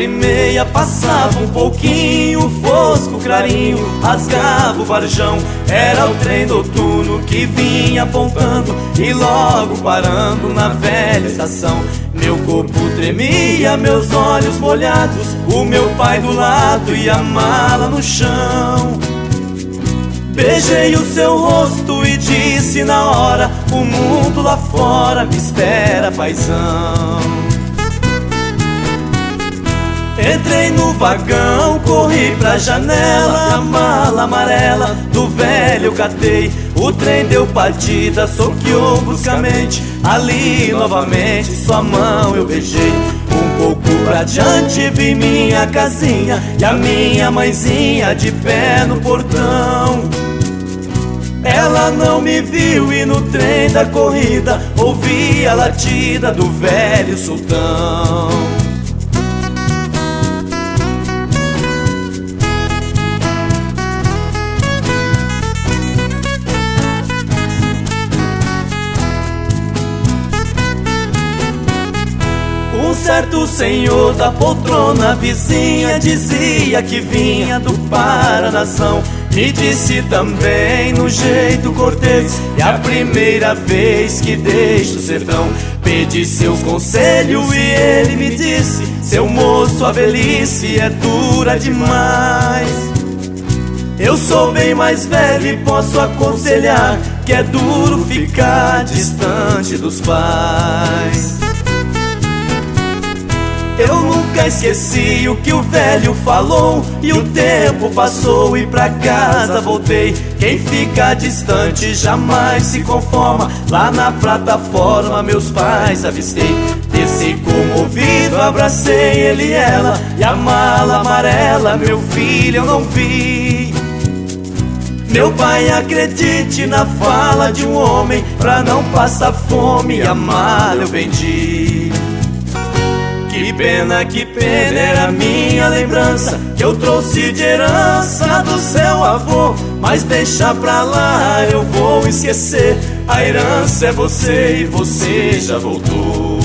4 e meia passava um pouquinho, fosco clarinho rasgava o varjão. Era o trem noturno que vinha apontando e logo parando na velha estação. Meu corpo tremia, meus olhos molhados, o meu pai do lado e a mala no chão. Beijei o seu rosto e disse na hora: o mundo lá fora me espera, paizão. Entrei no vagão, corri pra janela, a mala amarela do velho eu catei. O trem deu partida, soqueou bruscamente, ali novamente sua mão eu beijei. Um pouco pra diante vi minha casinha e a minha mãezinha de pé no portão. Ela não me viu e no trem da corrida ouvi a latida do velho sultão. Um certo senhor da poltrona vizinha dizia que vinha do Paranazão. Me disse também no jeito cortês: é a primeira vez que deixo o sertão. Pedi seus conselhos e ele me disse: seu moço, a velhice é dura demais. Eu sou bem mais velho e posso aconselhar que é duro ficar distante dos pais. Eu nunca esqueci o que o velho falou, e o tempo passou e pra casa voltei. Quem fica distante jamais se conforma. Lá na plataforma meus pais avistei. Desci comovido, abracei ele e ela, e a mala amarela, meu filho, eu não vi. Meu pai, acredite na fala de um homem, pra não passar fome a mala eu vendi. Que pena, era minha lembrança que eu trouxe de herança do seu avô. Mas deixa pra lá, eu vou esquecer. A herança é você e você já voltou.